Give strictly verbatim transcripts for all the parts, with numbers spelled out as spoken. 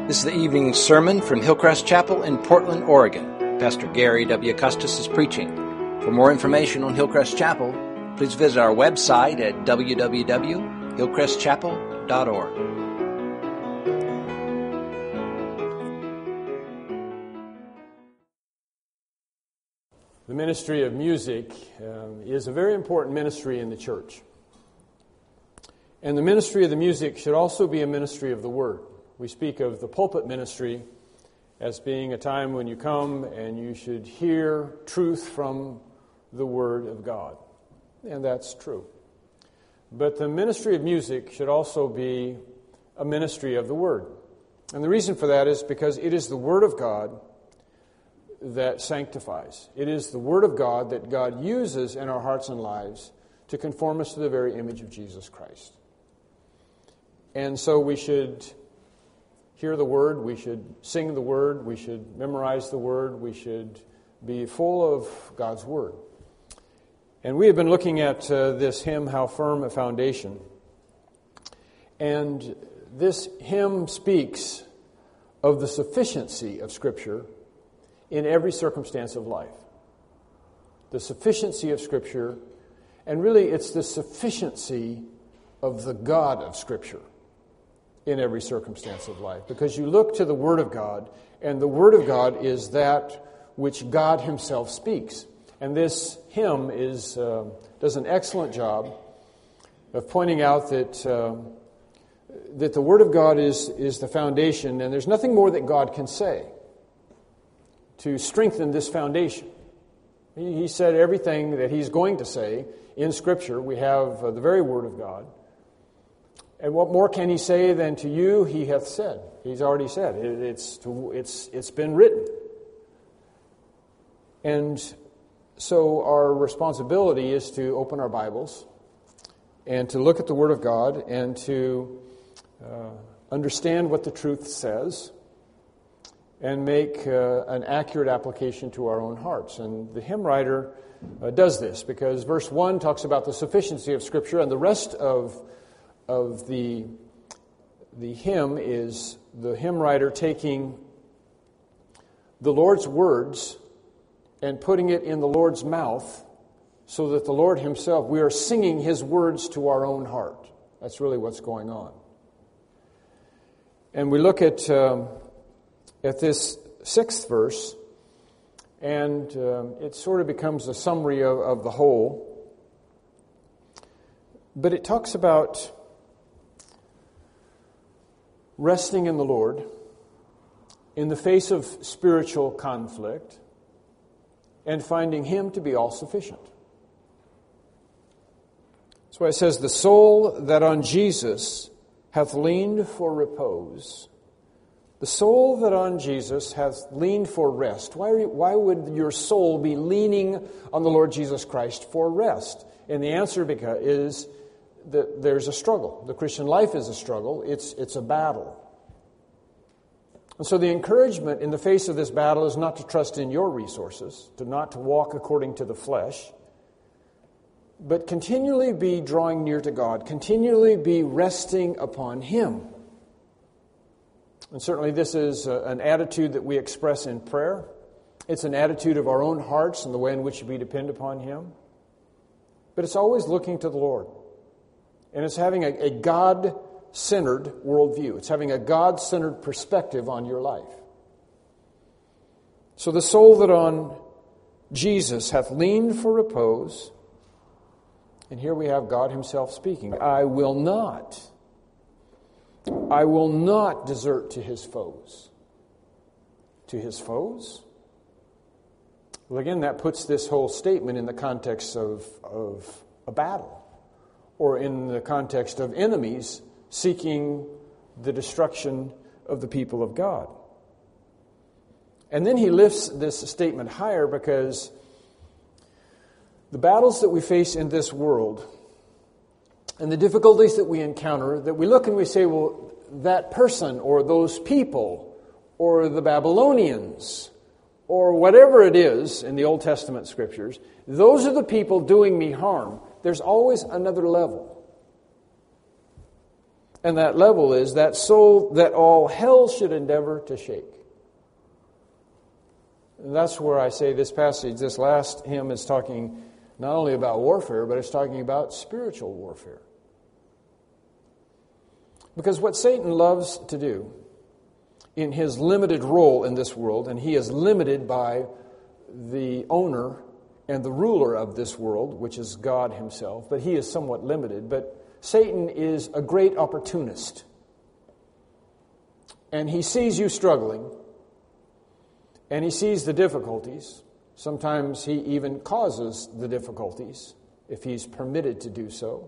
This is the evening sermon from Hillcrest Chapel in Portland, Oregon. Pastor Gary W. Custis is preaching. For more information on Hillcrest Chapel, please visit our website at w w w dot hillcrest chapel dot org. The ministry of music um, is a very important ministry in the church. And the ministry of the music should also be a ministry of the Word. We speak of the pulpit ministry as being a time when you come and you should hear truth from the Word of God. And that's true. But the ministry of music should also be a ministry of the Word. And the reason for that is because it is the Word of God that sanctifies. It is the Word of God that God uses in our hearts and lives to conform us to the very image of Jesus Christ. And so we should hear the Word, we should sing the Word, we should memorize the Word, we should be full of God's Word. And we have been looking at uh, this hymn, How Firm a Foundation. And this hymn speaks of the sufficiency of Scripture in every circumstance of life. The sufficiency of Scripture, and really it's the sufficiency of the God of Scripture in every circumstance of life. Because you look to the Word of God, and the Word of God is that which God Himself speaks. And this hymn is uh, does an excellent job of pointing out that uh, that the Word of God is, is the foundation, and there's nothing more that God can say to strengthen this foundation. He, he said everything that He's going to say in Scripture. We have uh, the very Word of God. And what more can He say than to you He hath said? He's already said. It, it's, to, it's, it's been written. And so our responsibility is to open our Bibles and to look at the Word of God and to uh, understand what the truth says and make uh, an accurate application to our own hearts. And the hymn writer uh, does this because verse one talks about the sufficiency of Scripture, and the rest of of the the hymn is the hymn writer taking the Lord's words and putting it in the Lord's mouth so that the Lord Himself, we are singing His words to our own heart. That's really what's going on. And we look at um, at this sixth verse, and um, it sort of becomes a summary of, of the whole. But it talks about resting in the Lord in the face of spiritual conflict and finding Him to be all-sufficient. That's why it says, the soul that on Jesus hath leaned for repose. The soul that on Jesus hath leaned for rest. Why, are you, why would your soul be leaning on the Lord Jesus Christ for rest? And the answer because is that there's a struggle. The Christian life is a struggle. It's, it's a battle. And so the encouragement in the face of this battle is not to trust in your resources, to not to walk according to the flesh, but continually be drawing near to God, continually be resting upon Him. And certainly this is a, an attitude that we express in prayer. It's an attitude of our own hearts and the way in which we depend upon Him. But it's always looking to the Lord. And it's having a, a God-centered worldview. It's having a God-centered perspective on your life. So the soul that on Jesus hath leaned for repose, and here we have God Himself speaking, I will not, I will not desert to His foes. To His foes? Well, again, that puts this whole statement in the context of, of a battle, or in the context of enemies seeking the destruction of the people of God. And then he lifts this statement higher because the battles that we face in this world and the difficulties that we encounter, that we look and we say, well, that person or those people or the Babylonians or whatever it is in the Old Testament scriptures, those are the people doing me harm. There's always another level. And that level is that soul that all hell should endeavor to shake. And that's where I say this passage, this last hymn is talking not only about warfare, but it's talking about spiritual warfare. Because what Satan loves to do in his limited role in this world, and he is limited by the owner and the ruler of this world, which is God himself, but he is somewhat limited. But Satan is a great opportunist. And he sees you struggling, and he sees the difficulties. Sometimes he even causes the difficulties, if he's permitted to do so.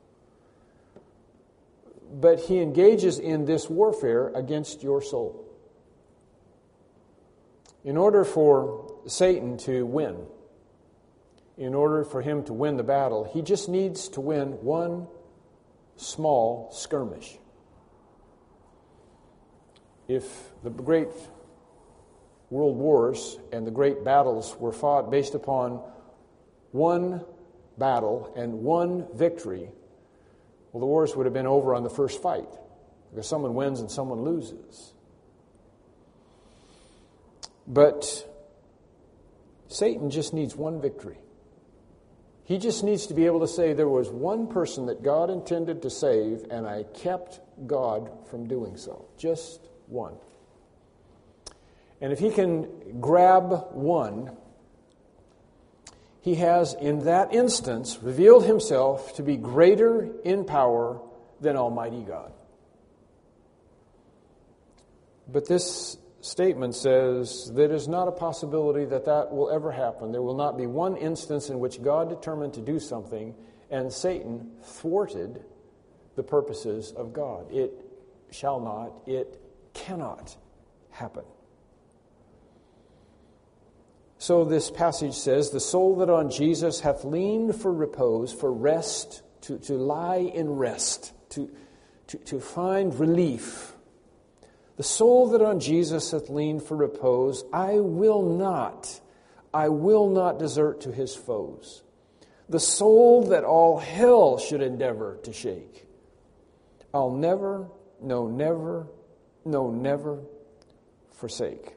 But he engages in this warfare against your soul. In order for Satan to win, in order for him to win the battle, he just needs to win one small skirmish. If the great world wars and the great battles were fought based upon one battle and one victory, well, the wars would have been over on the first fight, because someone wins and someone loses. But Satan just needs one victory. He just needs to be able to say, there was one person that God intended to save, and I kept God from doing so. Just one. And if he can grab one, he has in that instance revealed himself to be greater in power than Almighty God. But this statement says that it is not a possibility that that will ever happen. There will not be one instance in which God determined to do something and Satan thwarted the purposes of God. It shall not, it cannot happen. So this passage says, the soul that on Jesus hath leaned for repose, for rest, to, to lie in rest, to, to, to find relief. The soul that on Jesus hath leaned for repose, I will not, I will not desert to his foes. The soul that all hell should endeavor to shake, I'll never, no never, no never forsake.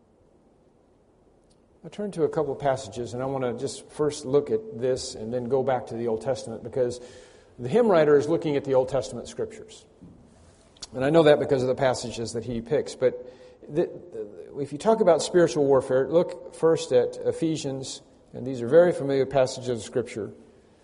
I turn to a couple of passages, and I want to just first look at this and then go back to the Old Testament, because the hymn writer is looking at the Old Testament scriptures. And I know that because of the passages that he picks. But the, the, if you talk about spiritual warfare, look first at Ephesians, and these are very familiar passages of Scripture.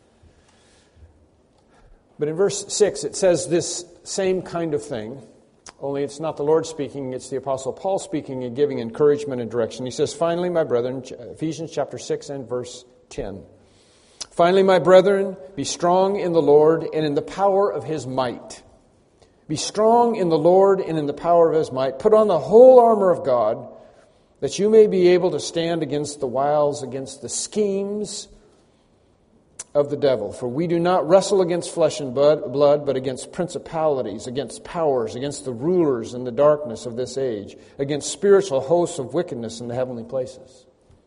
But in verse six, it says this same kind of thing, only it's not the Lord speaking, it's the Apostle Paul speaking and giving encouragement and direction. He says, finally, my brethren, Ephesians chapter six and verse ten. Finally, my brethren, be strong in the Lord and in the power of his might. Be strong in the Lord and in the power of his might. Put on the whole armor of God, that you may be able to stand against the wiles, against the schemes of the devil. For we do not wrestle against flesh and blood, but against principalities, against powers, against the rulers in the darkness of this age, against spiritual hosts of wickedness in the heavenly places.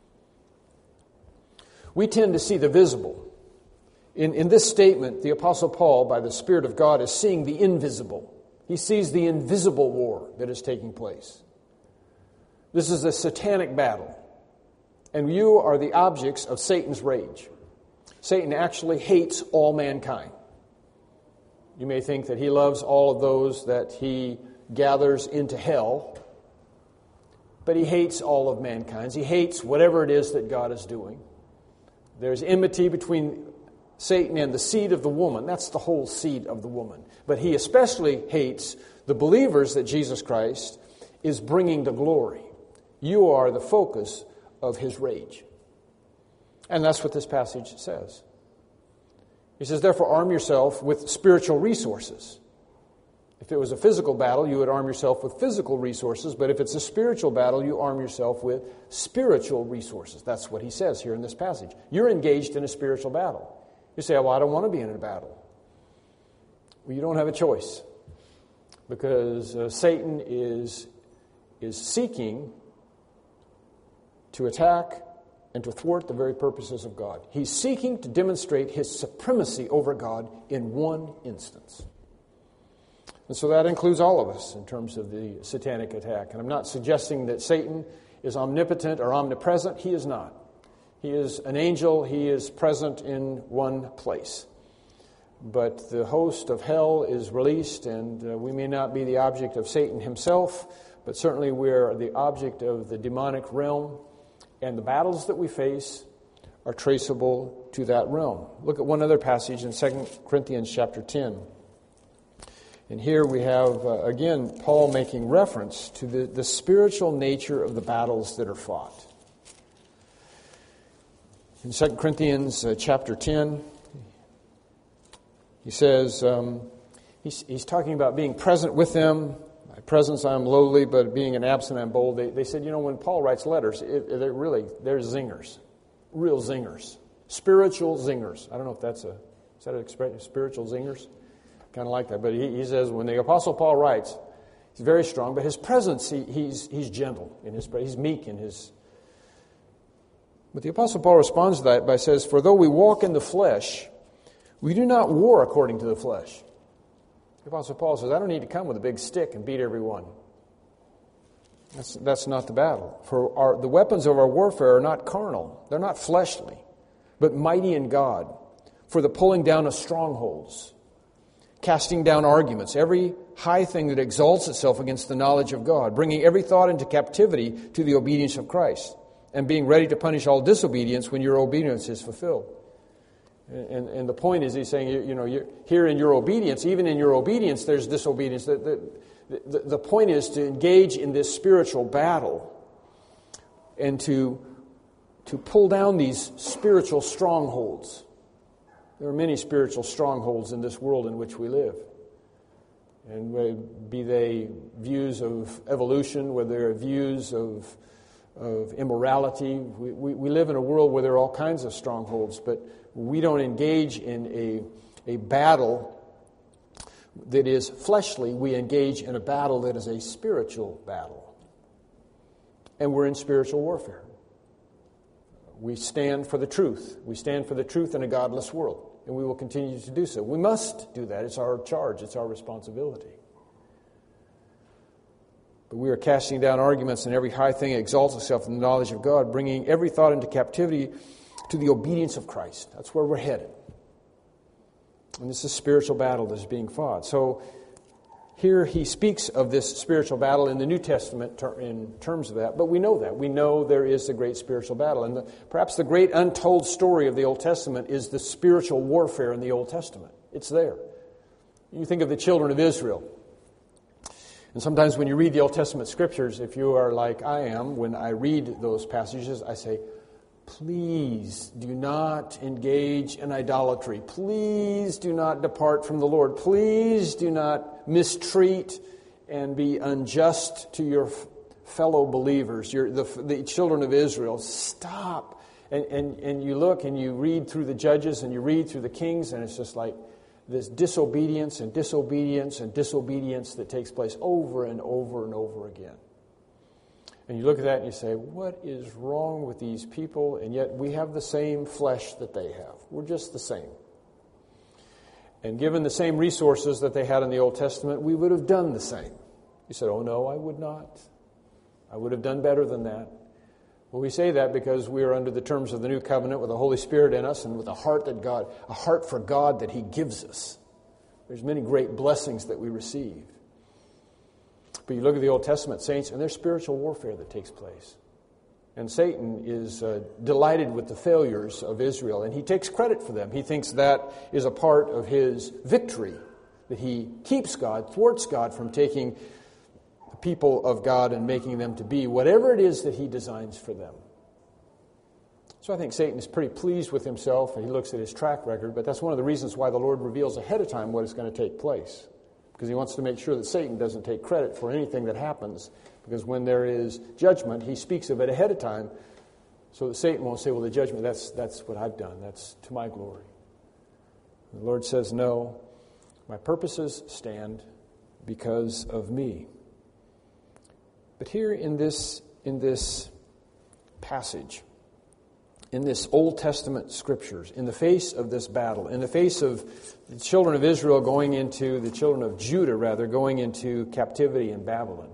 We tend to see the visible. In, in this statement, the Apostle Paul, by the Spirit of God, is seeing the invisible. He sees the invisible war that is taking place. This is a satanic battle, and you are the objects of Satan's rage. Satan actually hates all mankind. You may think that he loves all of those that he gathers into hell, but he hates all of mankind. He hates whatever it is that God is doing. There's enmity between Satan and the seed of the woman. That's the whole seed of the woman. But he especially hates the believers that Jesus Christ is bringing to glory. You are the focus of his rage. And that's what this passage says. He says, therefore, arm yourself with spiritual resources. If it was a physical battle, you would arm yourself with physical resources. But if it's a spiritual battle, you arm yourself with spiritual resources. That's what he says here in this passage. You're engaged in a spiritual battle. You say, well, I don't want to be in a battle. Well, you don't have a choice. Because uh, Satan is, is seeking to attack and to thwart the very purposes of God. He's seeking to demonstrate his supremacy over God in one instance. And so that includes all of us in terms of the satanic attack. And I'm not suggesting that Satan is omnipotent or omnipresent. He is not. He is an angel. He is present in one place. But the host of hell is released, and uh, we may not be the object of Satan himself, but certainly we're the object of the demonic realm, and the battles that we face are traceable to that realm. Look at one other passage in Second Corinthians chapter ten. And here we have, uh, again, Paul making reference to the, the spiritual nature of the battles that are fought. In Second Corinthians uh, chapter ten, he says, um, he's, he's talking about being present with them. By presence I am lowly, but being an absent I am bold. They, they said, you know, when Paul writes letters, it, they're really, they're zingers. Real zingers. Spiritual zingers. I don't know if that's a, is that an expression? Spiritual zingers? Kind of like that. But he, he says when the Apostle Paul writes, he's very strong, but his presence, he, he's he's gentle in his he's meek in his. But the Apostle Paul responds to that by says, for though we walk in the flesh, we do not war according to the flesh. The Apostle Paul says, I don't need to come with a big stick and beat everyone. That's that's not the battle. For our, the weapons of our warfare are not carnal. They're not fleshly, but mighty in God for the pulling down of strongholds, casting down arguments, every high thing that exalts itself against the knowledge of God, bringing every thought into captivity to the obedience of Christ, and being ready to punish all disobedience when your obedience is fulfilled. And, and the point is, he's saying, you, you know, you're, here in your obedience, even in your obedience, there's disobedience. The, the, the, the point is to engage in this spiritual battle and to, to pull down these spiritual strongholds. There are many spiritual strongholds in this world in which we live. And be they views of evolution, whether they're views of, of immorality. We, we, we live in a world where there are all kinds of strongholds, but we don't engage in a, a battle that is fleshly. We engage in a battle that is a spiritual battle. And we're in spiritual warfare. We stand for the truth. We stand for the truth in a godless world. And we will continue to do so. We must do that. It's our charge. It's our responsibility. But we are casting down arguments, and every high thing exalts itself in the knowledge of God, bringing every thought into captivity to the obedience of Christ. That's where we're headed. And this is a spiritual battle that is being fought. So here he speaks of this spiritual battle in the New Testament ter- in terms of that. But we know that. We know there is a great spiritual battle. And the, perhaps the great untold story of the Old Testament is the spiritual warfare in the Old Testament. It's there. You think of the children of Israel. And sometimes when you read the Old Testament scriptures, if you are like I am, when I read those passages, I say, please do not engage in idolatry. Please do not depart from the Lord. Please do not mistreat and be unjust to your f- fellow believers, your, the, the children of Israel. Stop. And, and, and you look and you read through the Judges and you read through the Kings, and it's just like this disobedience and disobedience and disobedience that takes place over and over and over again. And you look at that and you say, what is wrong with these people? And yet we have the same flesh that they have. We're just the same. And given the same resources that they had in the Old Testament, we would have done the same. You said, oh no, I would not. I would have done better than that. Well, we say that because we are under the terms of the new covenant with the Holy Spirit in us and with a heart that God, a heart for God that He gives us. There's many great blessings that we receive. But you look at the Old Testament saints, and there's spiritual warfare that takes place. And Satan is uh, delighted with the failures of Israel, and he takes credit for them. He thinks that is a part of his victory, that he keeps God, thwarts God from taking the people of God and making them to be whatever it is that he designs for them. So I think Satan is pretty pleased with himself, and he looks at his track record, but that's one of the reasons why the Lord reveals ahead of time what is going to take place. Because he wants to make sure that Satan doesn't take credit for anything that happens. Because when there is judgment, he speaks of it ahead of time so that Satan won't say, well, the judgment, that's that's what I've done. That's to my glory. The Lord says, no, my purposes stand because of me. But here in this in this passage, in this Old Testament scriptures, in the face of this battle, in the face of the children of Israel going into, the children of Judah rather, going into captivity in Babylon,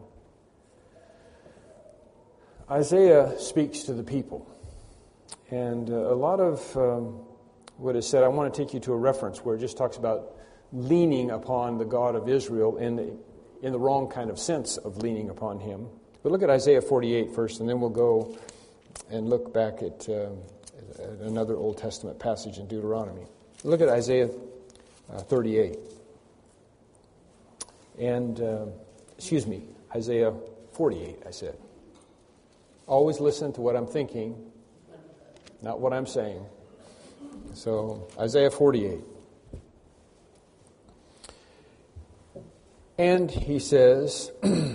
Isaiah speaks to the people. And uh, a lot of um, what is said, I want to take you to a reference where it just talks about leaning upon the God of Israel in the, in the wrong kind of sense of leaning upon Him. But look at Isaiah forty-eight first, and then we'll go and look back at, uh, at another Old Testament passage in Deuteronomy. Look at Isaiah uh, thirty-eight. And, uh, excuse me, Isaiah forty-eight, I said. Always listen to what I'm thinking, not what I'm saying. So, Isaiah forty-eight. And he says,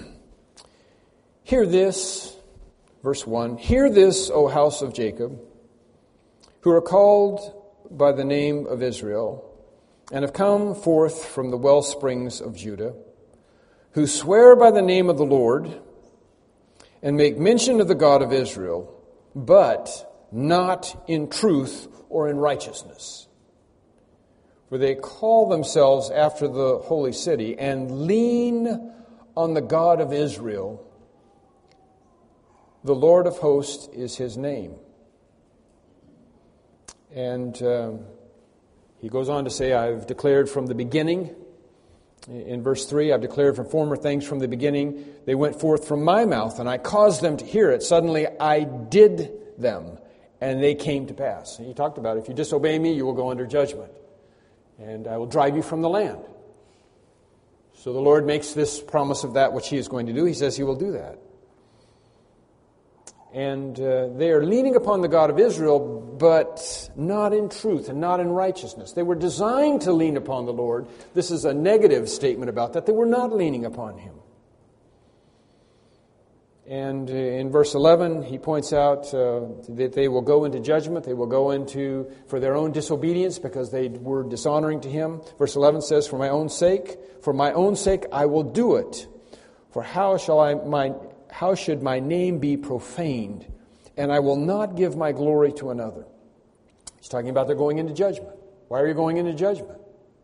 hear this, verse one, hear this, O house of Jacob, who are called by the name of Israel, and have come forth from the well springs of Judah, who swear by the name of the Lord, and make mention of the God of Israel, but not in truth or in righteousness. For they call themselves after the holy city, and lean on the God of Israel. The Lord of hosts is His name. And um, he goes on to say, I've declared from the beginning. In verse three, I've declared from former things from the beginning. They went forth from my mouth, and I caused them to hear it. Suddenly I did them, and they came to pass. And he talked about, if you disobey me, you will go under judgment, and I will drive you from the land. So the Lord makes this promise of that which He is going to do. He says He will do that. And uh, they are leaning upon the God of Israel, but not in truth and not in righteousness. They were designed to lean upon the Lord. This is a negative statement about that. They were not leaning upon Him. And uh, in verse eleven, he points out uh, that they will go into judgment. They will go into, for their own disobedience, because they were dishonoring to Him. Verse eleven says, for my own sake, for my own sake I will do it. For how shall I, my... How should my name be profaned? And I will not give my glory to another. He's talking about they're going into judgment. Why are you going into judgment?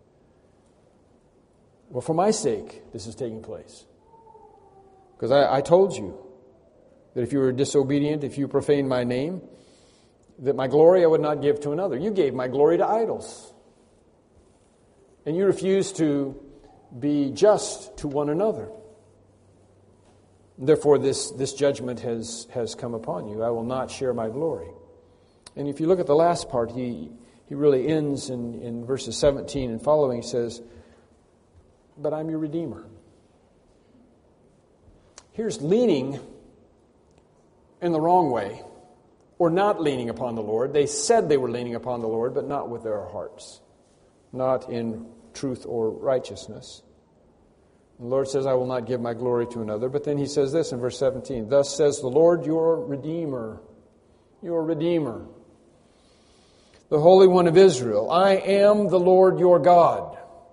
Well, for my sake, this is taking place. Because I, I told you that if you were disobedient, if you profaned my name, that my glory I would not give to another. You gave my glory to idols. And you refused to be just to one another. Therefore, this, this judgment has, has come upon you. I will not share my glory. And if you look at the last part, he, he really ends in, in verses seventeen and following. He says, but I'm your Redeemer. Here's leaning in the wrong way, or not leaning upon the Lord. They said they were leaning upon the Lord, but not with their hearts, not in truth or righteousness. The Lord says, I will not give my glory to another. But then he says this in verse seventeen, thus says the Lord, your Redeemer, your Redeemer, the Holy One of Israel. I am the Lord your God,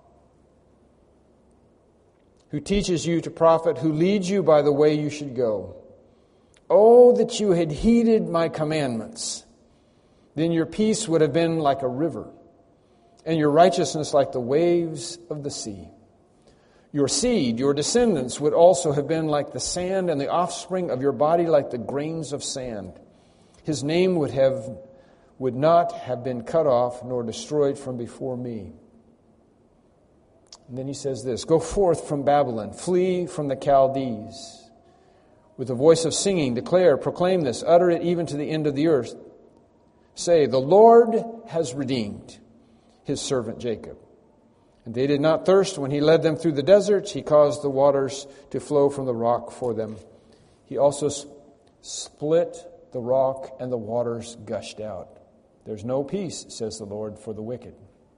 who teaches you to profit, who leads you by the way you should go. Oh, that you had heeded my commandments. Then your peace would have been like a river, and your righteousness like the waves of the sea. Your seed, your descendants, would also have been like the sand, and the offspring of your body like the grains of sand. His name would have would not have been cut off nor destroyed from before me. And then he says this, go forth from Babylon, flee from the Chaldees. With a voice of singing, declare, proclaim this, utter it even to the end of the earth. Say, the Lord has redeemed His servant Jacob. And they did not thirst when He led them through the deserts. He caused the waters to flow from the rock for them. He also split the rock, and the waters gushed out. There's no peace, says the Lord, for the wicked.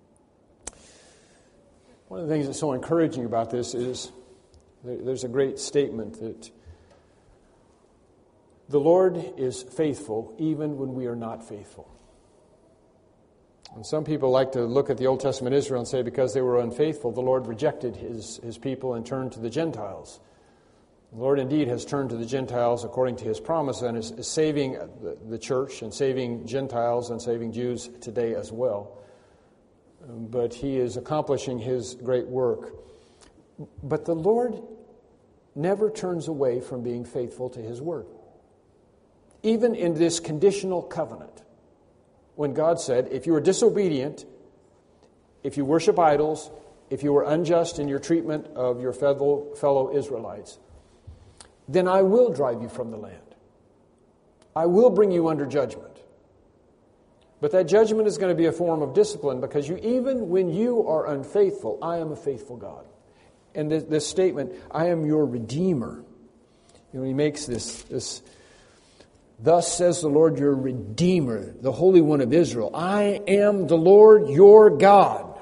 One of the things that's so encouraging about this is there's a great statement that the Lord is faithful even when we are not faithful. And some people like to look at the Old Testament Israel and say because they were unfaithful, the Lord rejected his, his people and turned to the Gentiles. The Lord indeed has turned to the Gentiles according to His promise and is, is saving the, the church and saving Gentiles and saving Jews today as well. Um, but He is accomplishing His great work. But the Lord never turns away from being faithful to His word. Even in this conditional covenant, when God said, if you are disobedient, if you worship idols, if you are unjust in your treatment of your fellow, fellow Israelites, then I will drive you from the land. I will bring you under judgment. But that judgment is going to be a form of discipline because you, even when you are unfaithful, I am a faithful God. And this, this statement, I am your Redeemer. You know, he makes this, this, thus says the Lord your Redeemer, the Holy One of Israel. I am the Lord your God.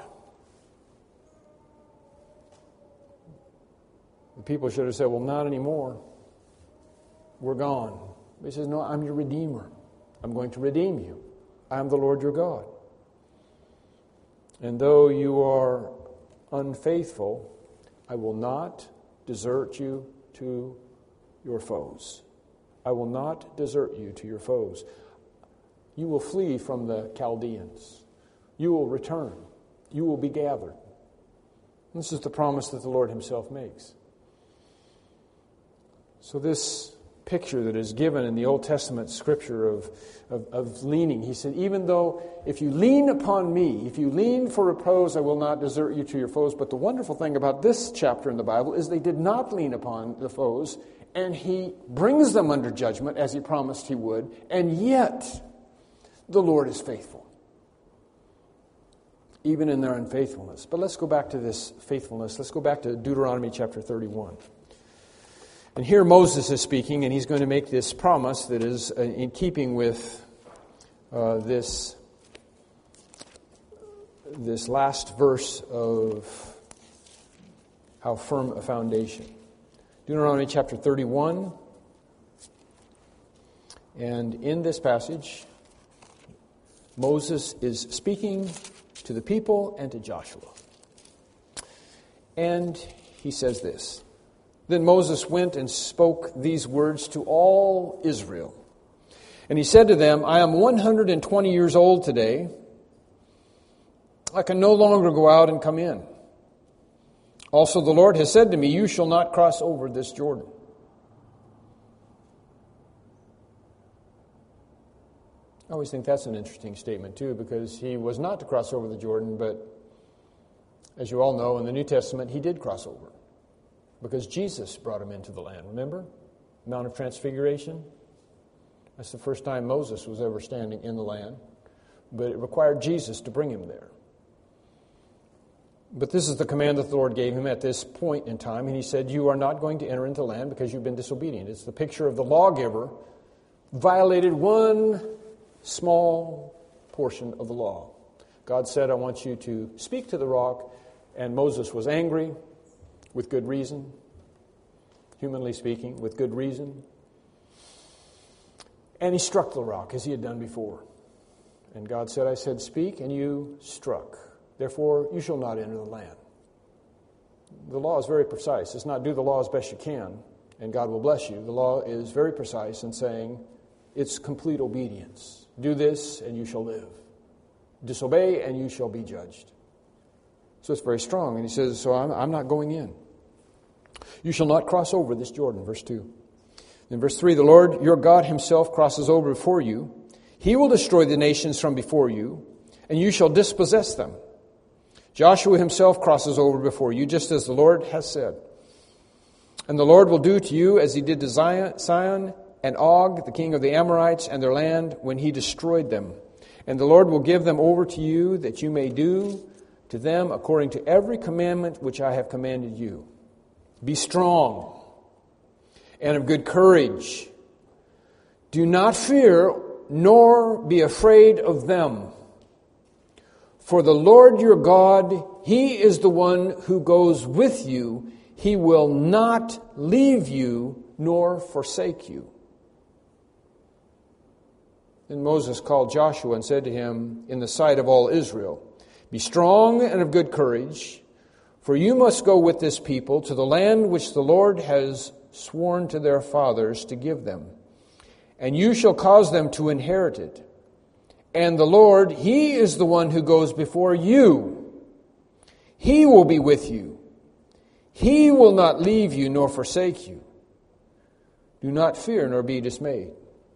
The people should have said, well, not anymore. We're gone. He says, no, I'm your Redeemer. I'm going to redeem you. I am the Lord your God. And though you are unfaithful, I will not desert you to your foes. I will not desert you to your foes. You will flee from the Chaldeans. You will return. You will be gathered. This is the promise that the Lord Himself makes. So this picture that is given in the Old Testament scripture of, of, of leaning. He said, even though if you lean upon me, if you lean for repose, I will not desert you to your foes. But the wonderful thing about this chapter in the Bible is they did not lean upon the foes, and He brings them under judgment as He promised He would, and yet the Lord is faithful, even in their unfaithfulness. But let's go back to this faithfulness. Let's go back to Deuteronomy chapter thirty-one. And here Moses is speaking, and he's going to make this promise that is in keeping with uh, this, this last verse of how firm a foundation. Deuteronomy chapter thirty-one. And in this passage, Moses is speaking to the people and to Joshua. And he says this. Then Moses went and spoke these words to all Israel. And he said to them, I am one hundred twenty years old today. I can no longer go out and come in. Also the Lord has said to me, you shall not cross over this Jordan. I always think that's an interesting statement too, because he was not to cross over the Jordan, but as you all know, in the New Testament, he did cross over. Because Jesus brought him into the land. Remember? Mount of Transfiguration. That's the first time Moses was ever standing in the land. But it required Jesus to bring him there. But this is the command that the Lord gave him at this point in time. And He said, you are not going to enter into the land because you've been disobedient. It's the picture of the lawgiver violated one small portion of the law. God said, I want you to speak to the rock. And Moses was angry. With good reason, humanly speaking, with good reason. And he struck the rock as he had done before. And God said, I said, speak, and you struck. Therefore, you shall not enter the land. The law is very precise. It's not do the law as best you can, and God will bless you. The law is very precise in saying it's complete obedience. Do this, and you shall live. Disobey, and you shall be judged. So it's very strong. And he says, so I'm, I'm not going in. You shall not cross over this Jordan, verse two. In verse three, the Lord your God Himself crosses over before you. He will destroy the nations from before you, and you shall dispossess them. Joshua himself crosses over before you, just as the Lord has said. And the Lord will do to you as He did to Zion, Sihon and Og, the king of the Amorites, and their land, when He destroyed them. And the Lord will give them over to you, that you may do to them according to every commandment which I have commanded you. Be strong and of good courage. Do not fear, nor be afraid of them. For the Lord your God, He is the one who goes with you. He will not leave you nor forsake you. Then Moses called Joshua and said to him in the sight of all Israel, be strong and of good courage, for you must go with this people to the land which the Lord has sworn to their fathers to give them. And you shall cause them to inherit it. And the Lord, He is the one who goes before you. He will be with you. He will not leave you nor forsake you. Do not fear nor be dismayed.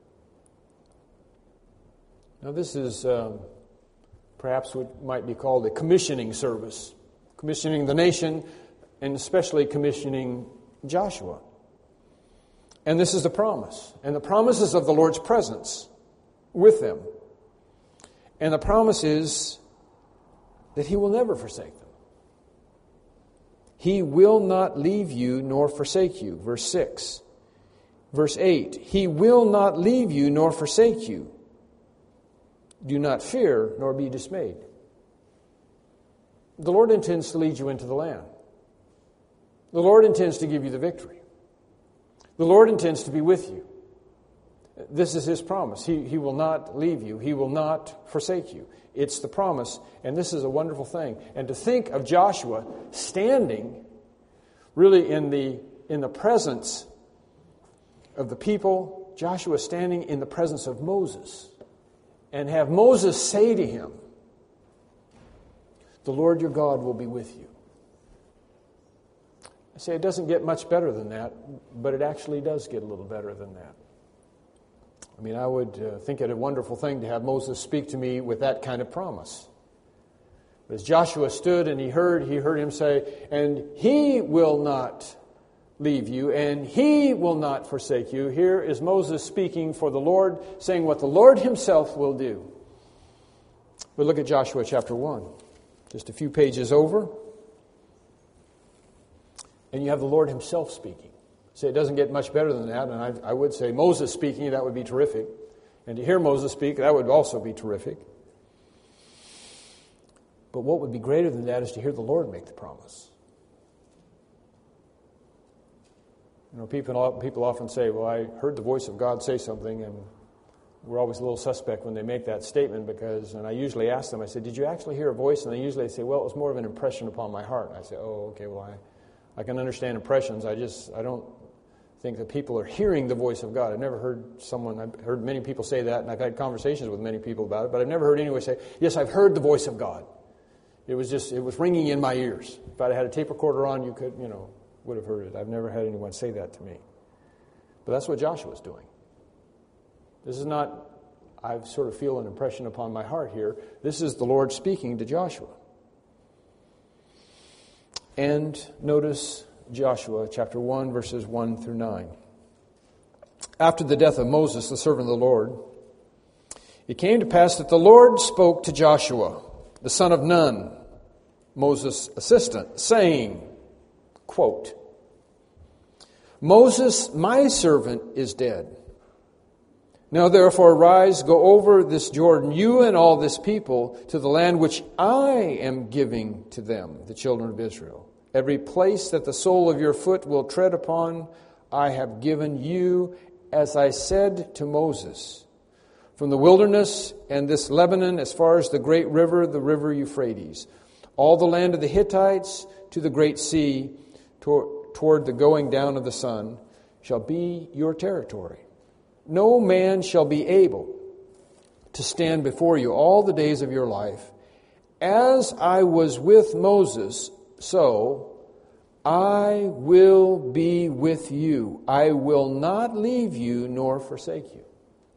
Now this is um, perhaps what might be called a commissioning service. Commissioning the nation, and especially commissioning Joshua. And this is the promise. And the promise is of the Lord's presence with them. And the promise is that He will never forsake them. He will not leave you nor forsake you. Verse six. Verse eight. He will not leave you nor forsake you. Do not fear nor be dismayed. The Lord intends to lead you into the land. The Lord intends to give you the victory. The Lord intends to be with you. This is His promise. He, he will not leave you. He will not forsake you. It's the promise, and this is a wonderful thing. And to think of Joshua standing really in the, in the presence of the people, Joshua standing in the presence of Moses, and have Moses say to him, "The Lord your God will be with you." I say it doesn't get much better than that, but it actually does get a little better than that. I mean, I would uh, think it a wonderful thing to have Moses speak to me with that kind of promise. But as Joshua stood and he heard, he heard him say, "And He will not leave you, and He will not forsake you." Here is Moses speaking for the Lord, saying what the Lord Himself will do. But look at Joshua chapter one, just a few pages over. And you have the Lord Himself speaking. So it doesn't get much better than that, and I, I would say Moses speaking, that would be terrific. And to hear Moses speak, that would also be terrific. But what would be greater than that is to hear the Lord make the promise. You know, people, people often say, "Well, I heard the voice of God say something," and we're always a little suspect when they make that statement because, and I usually ask them, I say, "Did you actually hear a voice?" And they usually say, "Well, it was more of an impression upon my heart." And I say, "Oh, okay, well, I... I can understand impressions. I just, I don't think that people are hearing the voice of God." I've never heard someone, I've heard many people say that, and I've had conversations with many people about it, but I've never heard anyone say, "Yes, I've heard the voice of God." It was just, it was ringing in my ears. If I'd had a tape recorder on, you could, you know, would have heard it. I've never had anyone say that to me. But that's what Joshua's doing. This is not, I sort of feel an impression upon my heart here. This is the Lord speaking to Joshua. And notice Joshua chapter one, verses one through nine. After the death of Moses, the servant of the Lord, it came to pass that the Lord spoke to Joshua, the son of Nun, Moses' assistant, saying, quote, "Moses, my servant, is dead. Now therefore arise, go over this Jordan, you and all this people, to the land which I am giving to them, the children of Israel. Every place that the sole of your foot will tread upon, I have given you, as I said to Moses, from the wilderness and this Lebanon as far as the great river, the river Euphrates, all the land of the Hittites to the great sea, toward, toward the going down of the sun, shall be your territory. No man shall be able to stand before you all the days of your life. As I was with Moses, so I will be with you. I will not leave you nor forsake you."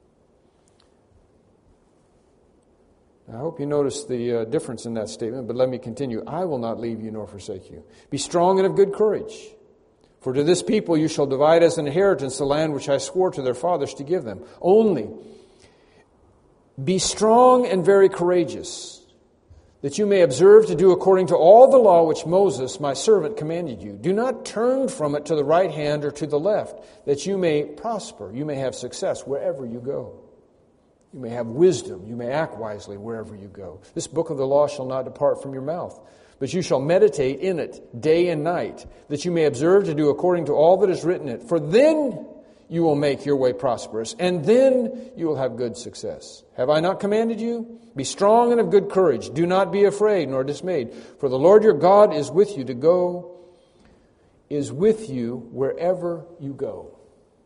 I hope you notice the uh, difference in that statement, but let me continue. I will not leave you nor forsake you. Be strong and of good courage. For to this people you shall divide as an inheritance the land which I swore to their fathers to give them. Only be strong and very courageous, that you may observe to do according to all the law which Moses, my servant, commanded you. Do not turn from it to the right hand or to the left, that you may prosper, you may have success wherever you go. You may have wisdom, you may act wisely wherever you go. This book of the law shall not depart from your mouth, but you shall meditate in it day and night, that you may observe to do according to all that is written in it. For then you will make your way prosperous, and then you will have good success. Have I not commanded you? Be strong and of good courage. Do not be afraid nor dismayed, for the Lord your God is with you to go is with you wherever you go.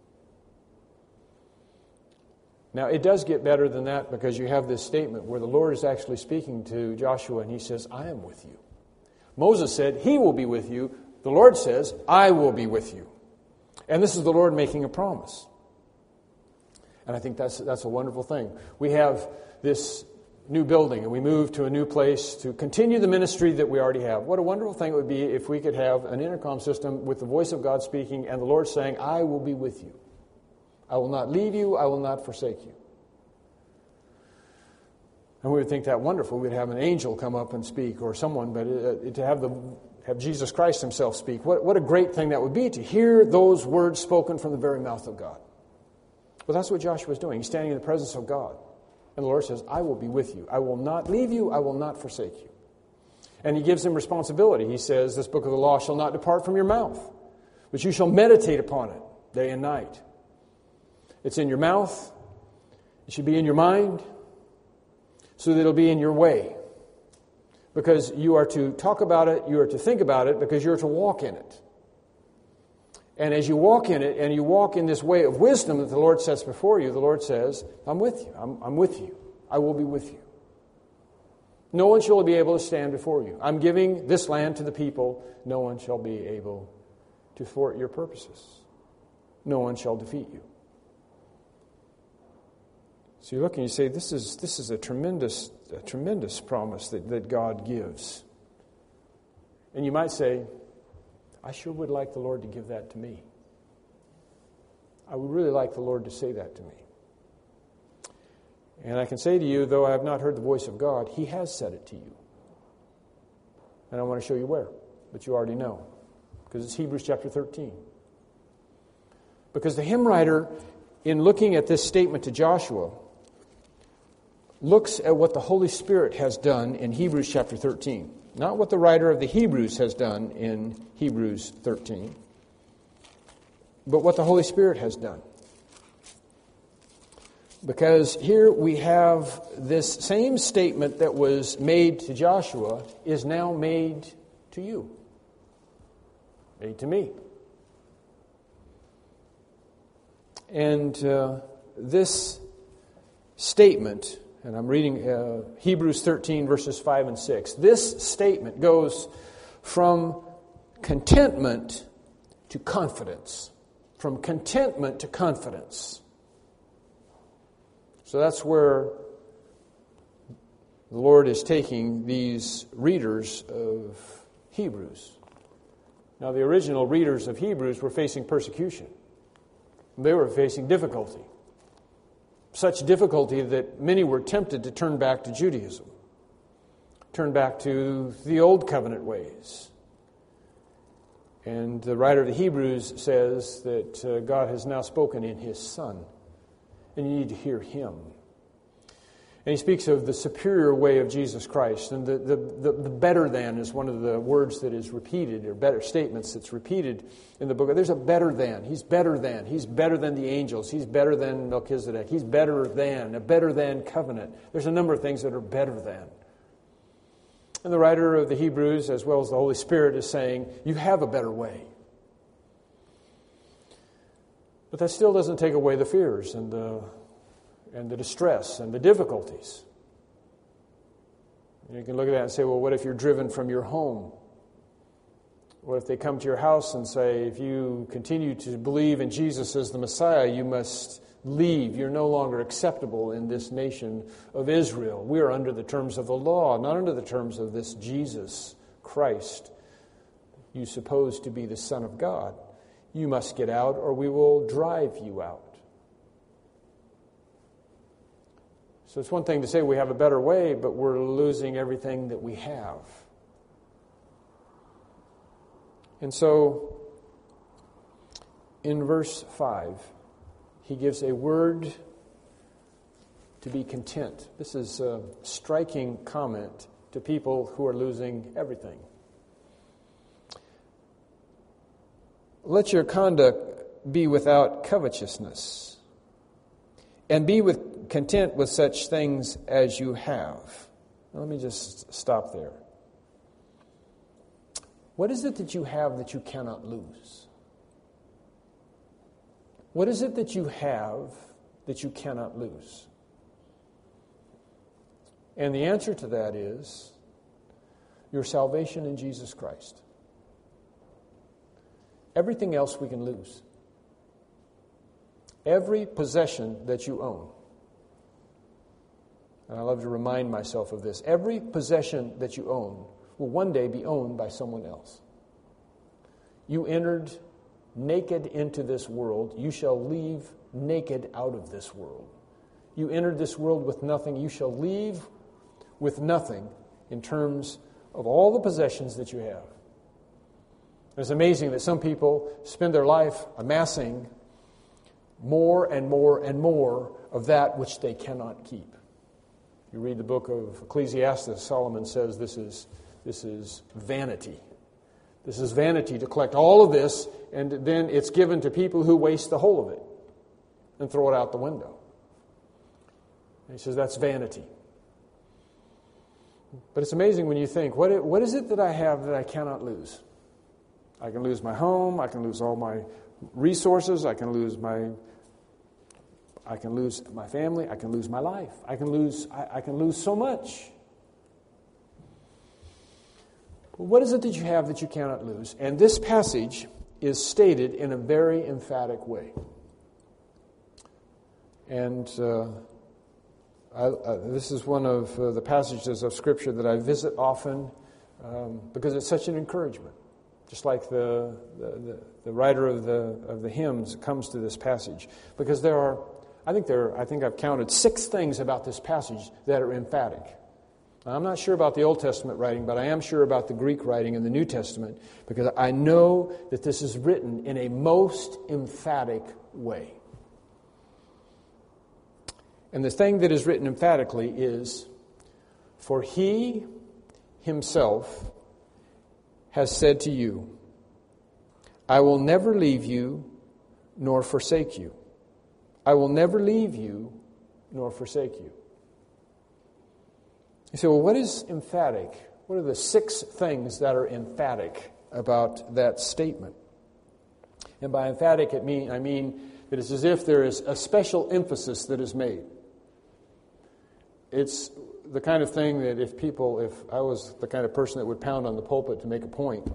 Now, it does get better than that, because you have this statement where the Lord is actually speaking to Joshua, and he says, I am with you. Moses said, he will be with you. The Lord says, I will be with you. And this is the Lord making a promise. And I think that's that's a wonderful thing. We have this new building, and we move to a new place to continue the ministry that we already have. What a wonderful thing it would be if we could have an intercom system with the voice of God speaking and the Lord saying, I will be with you. I will not leave you. I will not forsake you. And we would think that wonderful. We'd have an angel come up and speak, or someone, but uh, to have the have Jesus Christ himself speak. What, what a great thing that would be, to hear those words spoken from the very mouth of God. Well, that's what Joshua is doing. He's standing in the presence of God. And the Lord says, I will be with you. I will not leave you. I will not forsake you. And he gives him responsibility. He says, this book of the law shall not depart from your mouth, but you shall meditate upon it day and night. It's in your mouth. It should be in your mind, so that it'll be in your way. Because you are to talk about it, you are to think about it, because you're to walk in it. And as you walk in it, and you walk in this way of wisdom that the Lord sets before you, the Lord says, I'm with you. I'm, I'm with you. I will be with you. No one shall be able to stand before you. I'm giving this land to the people. No one shall be able to thwart your purposes. No one shall defeat you. So you look and you say, this is this is a tremendous, a tremendous promise that, that God gives. And you might say, I sure would like the Lord to give that to me. I would really like the Lord to say that to me. And I can say to you, though I have not heard the voice of God, He has said it to you. And I want to show you where, but you already know, because it's Hebrews chapter thirteen. Because the hymn writer, in looking at this statement to Joshua, looks at what the Holy Spirit has done in Hebrews chapter thirteen. Not what the writer of the Hebrews has done in Hebrews thirteen, but what the Holy Spirit has done. Because here we have this same statement that was made to Joshua is now made to you, made to me. And uh, this statement, and I'm reading uh, Hebrews thirteen, verses five and six. This statement goes from contentment to confidence. From contentment to confidence. So that's where the Lord is taking these readers of Hebrews. Now, the original readers of Hebrews were facing persecution. They were facing difficulty. Such difficulty that many were tempted to turn back to Judaism, turn back to the old covenant ways. And the writer of the Hebrews says that uh, God has now spoken in His Son, and you need to hear Him. And he speaks of the superior way of Jesus Christ. And the, the, the, the better than is one of the words that is repeated, or better statements that's repeated in the book. There's a better than. He's better than. He's better than the angels. He's better than Melchizedek. He's better than. A better than covenant. There's a number of things that are better than. And the writer of the Hebrews, as well as the Holy Spirit, is saying, you have a better way. But that still doesn't take away the fears and the and the distress and the difficulties. You can look at that and say, well, what if you're driven from your home? What if they come to your house and say, if you continue to believe in Jesus as the Messiah, you must leave. You're no longer acceptable in this nation of Israel. We are under the terms of the law, not under the terms of this Jesus Christ, you suppose to be the Son of God. You must get out or we will drive you out. So it's one thing to say we have a better way, but we're losing everything that we have. And so, in verse five, he gives a word to be content. This is a striking comment to people who are losing everything. Let your conduct be without covetousness, and be with content with such things as you have. Now, let me just stop there. What is it that you have that you cannot lose? What is it that you have that you cannot lose? And the answer to that is your salvation in Jesus Christ. Everything else we can lose. Every possession that you own. And I love to remind myself of this. Every possession that you own will one day be owned by someone else. You entered naked into this world. You shall leave naked out of this world. You entered this world with nothing. You shall leave with nothing in terms of all the possessions that you have. It's amazing that some people spend their life amassing more and more and more of that which they cannot keep. You read the book of Ecclesiastes, Solomon says this is, this is vanity. This is vanity to collect all of this, and then it's given to people who waste the whole of it and throw it out the window. And he says that's vanity. But it's amazing when you think, what, what is it that I have that I cannot lose? I can lose my home, I can lose all my resources, I can lose my I can lose my family, I can lose my life. I can lose I, I can lose so much. But what is it that you have that you cannot lose? And this passage is stated in a very emphatic way. And uh, I, uh, this is one of uh, the passages of Scripture that I visit often um, because it's such an encouragement. Just like the, the, the, the writer of the of the hymns comes to this passage. Because there are, I think there are, I think I've counted six things about this passage that are emphatic. Now, I'm not sure about the Old Testament writing, but I am sure about the Greek writing in the New Testament, because I know that this is written in a most emphatic way. And the thing that is written emphatically is, for he himself has said to you, I will never leave you nor forsake you. I will never leave you nor forsake you. You say, well, what is emphatic? What are the six things that are emphatic about that statement? And by emphatic, it mean, I mean that it's as if there is a special emphasis that is made. It's the kind of thing that if people, if I was the kind of person that would pound on the pulpit to make a point,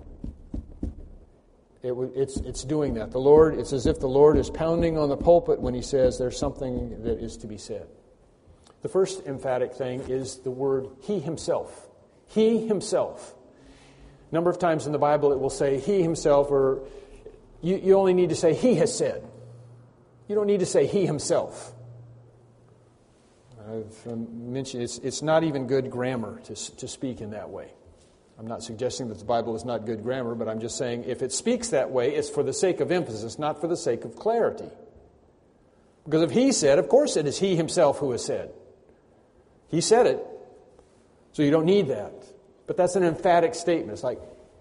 it would, it's it's doing that. The Lord, it's as if the Lord is pounding on the pulpit when He says there's something that is to be said. The first emphatic thing is the word He Himself. He Himself. A number of times in the Bible it will say He Himself, or you, you only need to say He has said. You don't need to say He Himself. I've mentioned it's, it's not even good grammar to, to speak in that way. I'm not suggesting that the Bible is not good grammar, but I'm just saying if it speaks that way, it's for the sake of emphasis, not for the sake of clarity. Because if He said, of course it is He Himself who has said. He said it, so you don't need that. But that's an emphatic statement. It's like,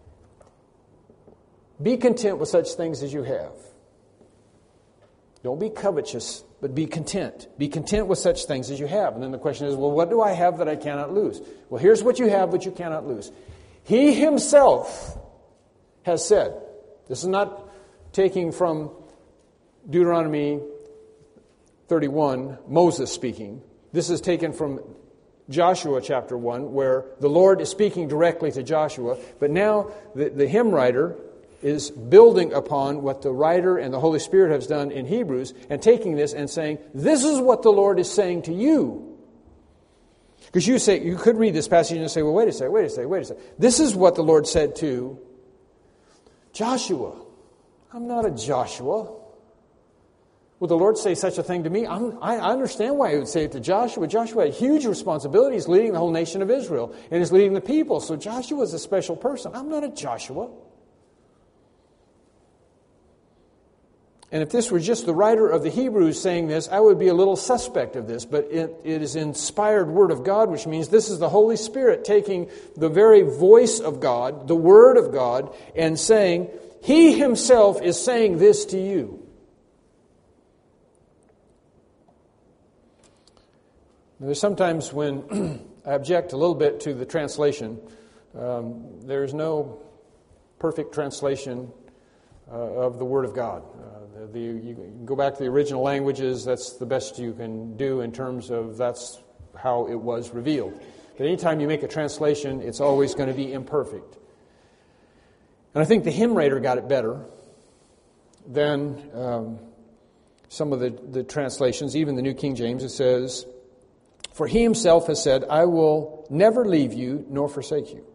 be content with such things as you have. Don't be covetous, but be content. Be content with such things as you have. And then the question is, well, what do I have that I cannot lose? Well, here's what you have that you cannot lose. He Himself has said, this is not taking from Deuteronomy thirty-one, Moses speaking. This is taken from Joshua chapter one, where the Lord is speaking directly to Joshua. But now the, the hymn writer is building upon what the writer and the Holy Spirit has done in Hebrews and taking this and saying, this is what the Lord is saying to you. Because you say, you could read this passage and say, well, wait a second, wait a second, wait a second. This is what the Lord said to Joshua. I'm not a Joshua. Would the Lord say such a thing to me? I'm, I understand why He would say it to Joshua. Joshua had huge responsibility. He's leading the whole nation of Israel, and he's leading the people. So Joshua is a special person. I'm not a Joshua. And if this were just the writer of the Hebrews saying this, I would be a little suspect of this. But it, it is inspired Word of God, which means this is the Holy Spirit taking the very voice of God, the Word of God, and saying, He Himself is saying this to you. There's sometimes when I object a little bit to the translation, um, there's no perfect translation uh, of the Word of God. Uh, the, the, you can go back to the original languages, that's the best you can do in terms of that's how it was revealed. But anytime you make a translation, it's always going to be imperfect. And I think the hymn writer got it better than um, some of the, the translations, even the New King James. It says, "For he himself has said, I will never leave you nor forsake you."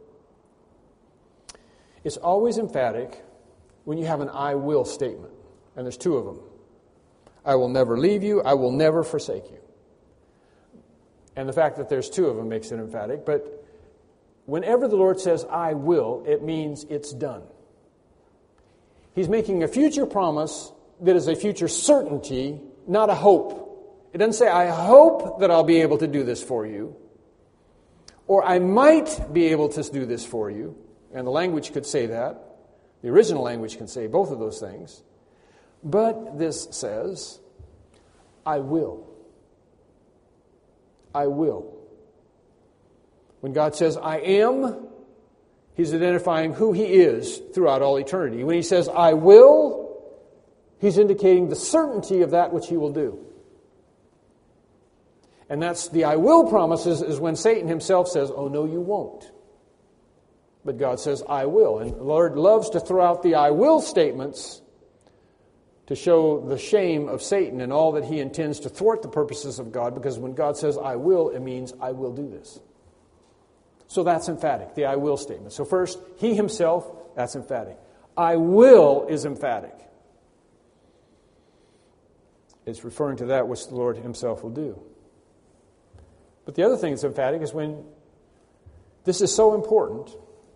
It's always emphatic when you have an I will statement. And there's two of them. I will never leave you, I will never forsake you. And the fact that there's two of them makes it emphatic. But whenever the Lord says, I will, it means it's done. He's making a future promise that is a future certainty, not a hope. It doesn't say, I hope that I'll be able to do this for you. Or I might be able to do this for you. And the language could say that. The original language can say both of those things. But this says, I will. I will. When God says, I am, He's identifying who He is throughout all eternity. When He says, I will, He's indicating the certainty of that which He will do. And that's the I will promises is when Satan himself says, oh, no, you won't. But God says, I will. And the Lord loves to throw out the I will statements to show the shame of Satan and all that he intends to thwart the purposes of God, because when God says, I will, it means I will do this. So that's emphatic, the I will statement. So first, He Himself, that's emphatic. I will is emphatic. It's referring to that which the Lord Himself will do. But the other thing that's emphatic is when this is so important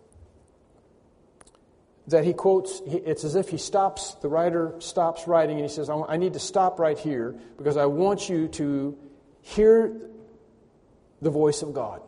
that he quotes, it's as if he stops, the writer stops writing and he says, I need to stop right here because I want you to hear the voice of God.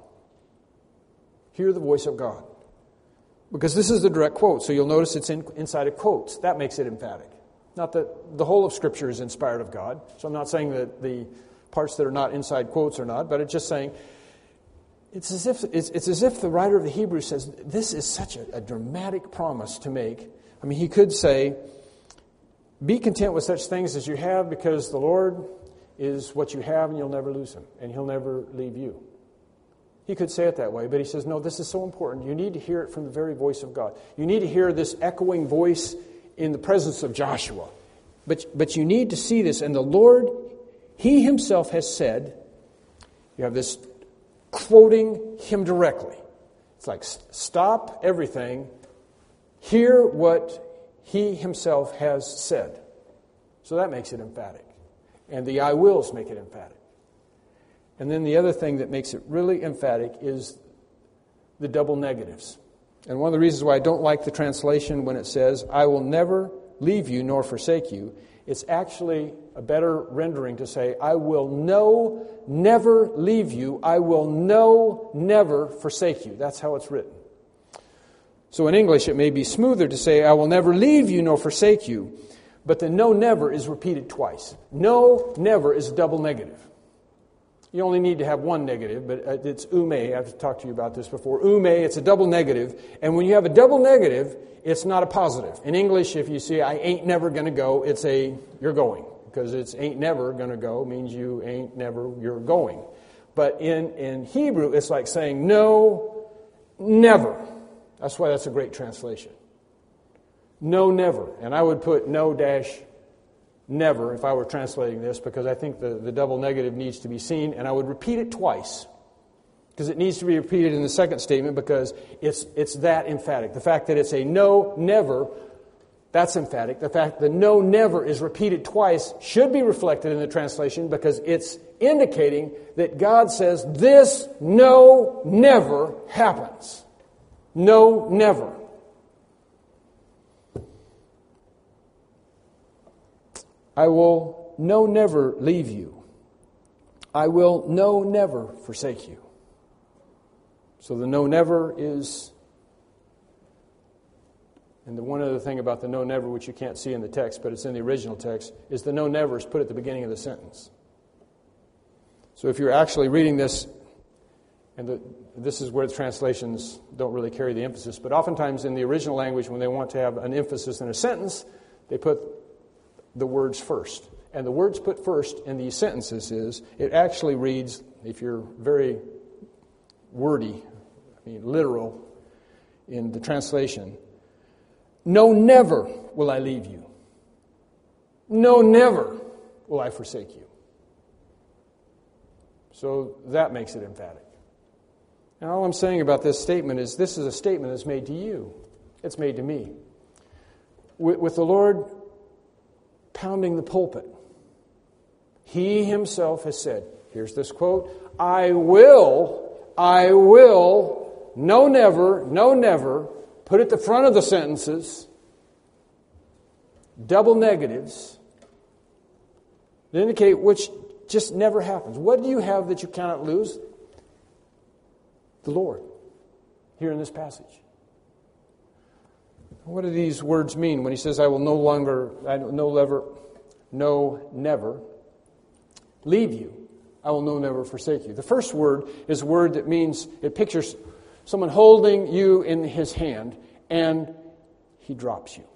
Hear the voice of God. Because this is the direct quote, so you'll notice it's in, inside of quotes. That makes it emphatic. Not that the whole of Scripture is inspired of God, so I'm not saying that the parts that are not inside quotes are not, but it's just saying, It's as if it's, it's as if the writer of the Hebrews says, this is such a, a dramatic promise to make. I mean, he could say, be content with such things as you have because the Lord is what you have and you'll never lose Him and He'll never leave you. He could say it that way, but he says, no, this is so important. You need to hear it from the very voice of God. You need to hear this echoing voice in the presence of Joshua. But, but you need to see this. And the Lord, He Himself has said, you have this quoting Him directly. It's like, stop everything. Hear what He Himself has said. So that makes it emphatic. And the I wills make it emphatic. And then the other thing that makes it really emphatic is the double negatives. And one of the reasons why I don't like the translation when it says, I will never leave you nor forsake you, it's actually a better rendering to say, I will no, never leave you. I will no, never forsake you. That's how it's written. So in English, it may be smoother to say, I will never leave you nor forsake you. But the no, never is repeated twice. No, never is a double negative. You only need to have one negative, but it's ume. I've talked to you about this before. Ume, it's a double negative. And when you have a double negative, it's not a positive. In English, if you see, I ain't never going to go, it's a, you're going. Because it's ain't never going to go means you ain't never, you're going. But in, in Hebrew, it's like saying no, never. That's why that's a great translation. No, never. And I would put no dash never if I were translating this, because I think the, the double negative needs to be seen, and I would repeat it twice. Because it needs to be repeated in the second statement because it's it's that emphatic. The fact that it's a no, never, that's emphatic. The fact that no, never is repeated twice should be reflected in the translation because it's indicating that God says this no, never happens. No, never. I will no, never leave you. I will no, never forsake you. So the no, never is, and the one other thing about the no, never, which you can't see in the text, but it's in the original text, is the no, never is put at the beginning of the sentence. So if you're actually reading this And the, this is where the translations don't really carry the emphasis. But oftentimes in the original language, when they want to have an emphasis in a sentence, they put the words first. And the words put first in these sentences is, it actually reads, if you're very wordy, I mean literal in the translation, no, never will I leave you. No, never will I forsake you. So that makes it emphatic. And all I'm saying about this statement is this is a statement that's made to you. It's made to me. With, with the Lord pounding the pulpit, He Himself has said, here's this quote, I will, I will, no never, no never, put at the front of the sentences, double negatives, that indicate which just never happens. What do you have that you cannot lose? The Lord, here in this passage. What do these words mean when He says, I will no longer, I no never, no never leave you. I will no never forsake you. The first word is a word that means, it pictures someone holding you in His hand and He drops you.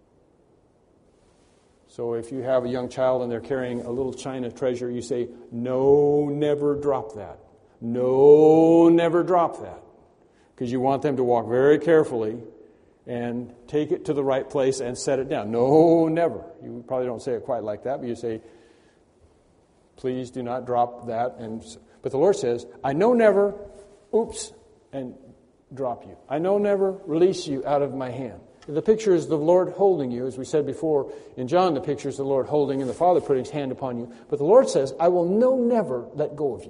So if you have a young child and they're carrying a little china treasure, you say, no, never drop that. No, never drop that. Because you want them to walk very carefully and take it to the right place and set it down. No, never. You probably don't say it quite like that, but you say, please do not drop that. And but the Lord says, I know never, oops, and drop you. I know never release you out of my hand. The picture is the Lord holding you, as we said before. In John, the picture is the Lord holding and the Father putting His hand upon you. But the Lord says, I will no never let go of you.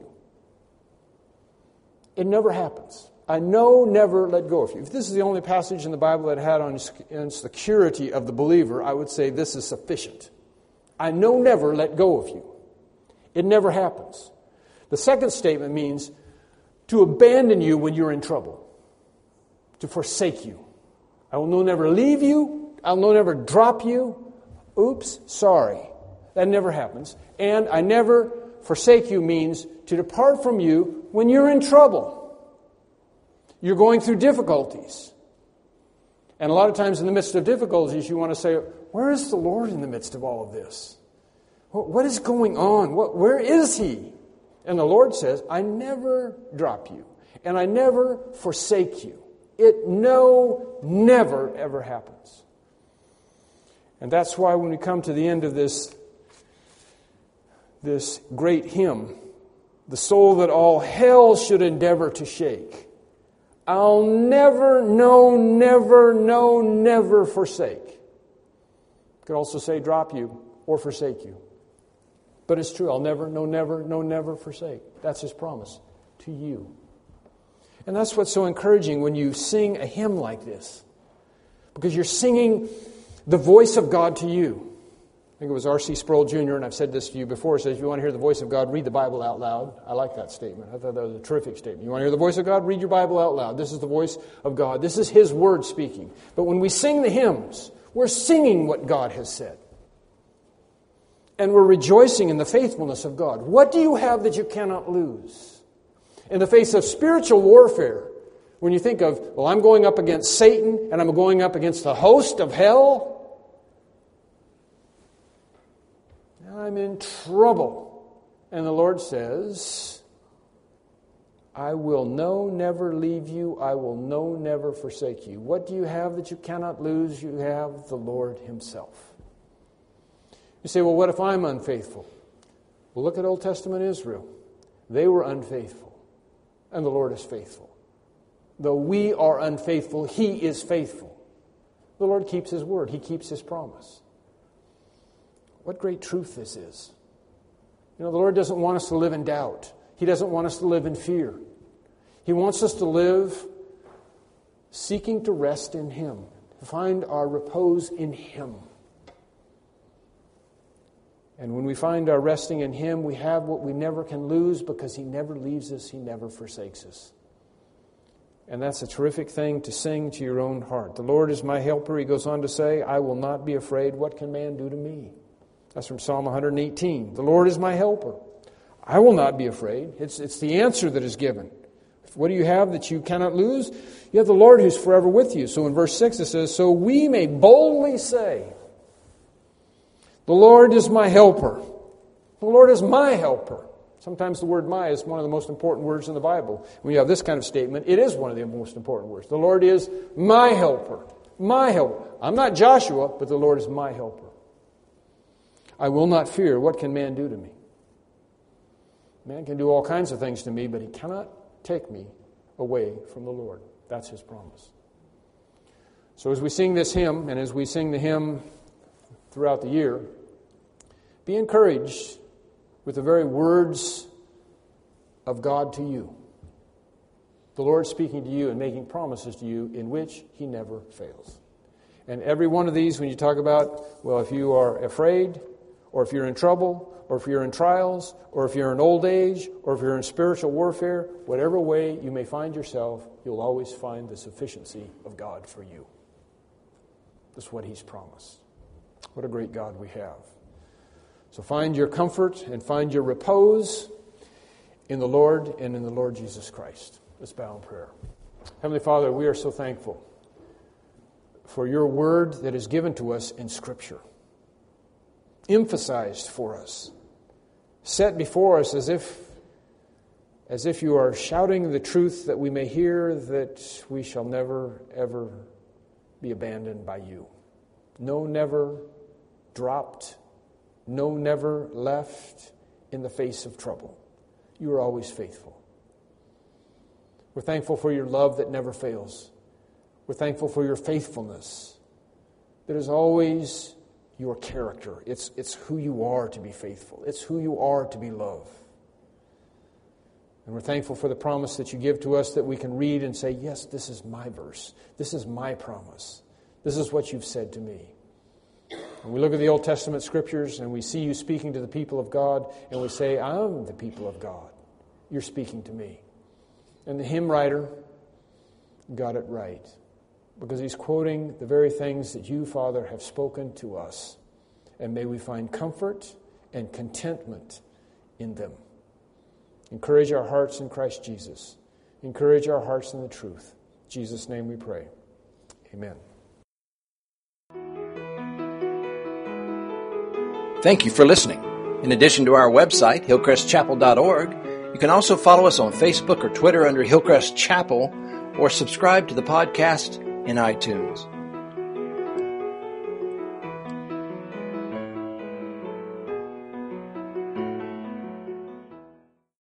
It never happens. I know never let go of you. If this is the only passage in the Bible that had on security of the believer, I would say this is sufficient. I know never let go of you. It never happens. The second statement means to abandon you when you're in trouble, to forsake you. I will no never leave you. I will no never drop you. Oops, sorry. That never happens. And I never forsake you means to depart from you when you're in trouble. You're going through difficulties. And a lot of times in the midst of difficulties, you want to say, where is the Lord in the midst of all of this? What is going on? What, where is He? And the Lord says, I never drop you. And I never forsake you. It no, never, ever happens. And that's why when we come to the end of this, this great hymn, the soul that all hell should endeavor to shake, I'll never, no, never, no, never forsake. Could also say drop you or forsake you. But it's true. I'll never, no, never, no, never forsake. That's His promise to you. And that's what's so encouraging when you sing a hymn like this. Because you're singing the voice of God to you. I think it was R C Sproul Junior, and I've said this to you before, says, if you want to hear the voice of God, read the Bible out loud. I like that statement. I thought that was a terrific statement. You want to hear the voice of God? Read your Bible out loud. This is the voice of God. This is His word speaking. But when we sing the hymns, we're singing what God has said. And we're rejoicing in the faithfulness of God. What do you have that you cannot lose? In the face of spiritual warfare, when you think of, well, I'm going up against Satan and I'm going up against the host of hell, I'm in trouble. And the Lord says, I will no never leave you. I will no never forsake you. What do you have that you cannot lose? You have the Lord Himself. You say, well, what if I'm unfaithful? Well, look at Old Testament Israel. They were unfaithful, and the Lord is faithful. Though we are unfaithful, He is faithful. The Lord keeps His word. He keeps His promise. What great truth this is. You know, the Lord doesn't want us to live in doubt. He doesn't want us to live in fear. He wants us to live seeking to rest in Him, to find our repose in Him. And when we find our resting in Him, we have what we never can lose because He never leaves us, He never forsakes us. And that's a terrific thing to sing to your own heart. The Lord is my helper, He goes on to say, I will not be afraid. What can man do to me? That's from Psalm one eighteen. The Lord is my helper. I will not be afraid. It's, it's the answer that is given What do you have that you cannot lose? You have the Lord who's forever with you. So in verse six it says, so we may boldly say, the Lord is my helper. The Lord is my helper. Sometimes the word my is one of the most important words in the Bible. When you have this kind of statement, it is one of the most important words. The Lord is my helper. My helper. I'm not Joshua, but the Lord is my helper. I will not fear. What can man do to me? Man can do all kinds of things to me, but he cannot take me away from the Lord. That's his promise. So as we sing this hymn, and as we sing the hymn throughout the year, be encouraged with the very words of God to you. The Lord speaking to you and making promises to you in which He never fails. And every one of these, when you talk about, well, if you are afraid, or if you're in trouble, or if you're in trials, or if you're in old age, or if you're in spiritual warfare, whatever way you may find yourself, you'll always find the sufficiency of God for you. That's what He's promised. What a great God we have. So find your comfort and find your repose in the Lord and in the Lord Jesus Christ. Let's bow in prayer. Heavenly Father, we are so thankful for your word that is given to us in Scripture, emphasized for us, set before us as if, as if you are shouting the truth that we may hear, that we shall never, ever be abandoned by you. No, never dropped. No, never left in the face of trouble. You are always faithful. We're thankful for your love that never fails. We're thankful for your faithfulness that is always your character. It's, it's who you are to be faithful. It's who you are to be loved. And we're thankful for the promise that you give to us that we can read and say, yes, this is my verse. This is my promise. This is what you've said to me. And we look at the Old Testament Scriptures and we see you speaking to the people of God and we say, I'm the people of God. You're speaking to me. And the hymn writer got it right because he's quoting the very things that you, Father, have spoken to us. And may we find comfort and contentment in them. Encourage our hearts in Christ Jesus. Encourage our hearts in the truth. In Jesus' name we pray. Amen. Thank you for listening. In addition to our website, hillcrest chapel dot org, you can also follow us on Facebook or Twitter under Hillcrest Chapel, or subscribe to the podcast in iTunes.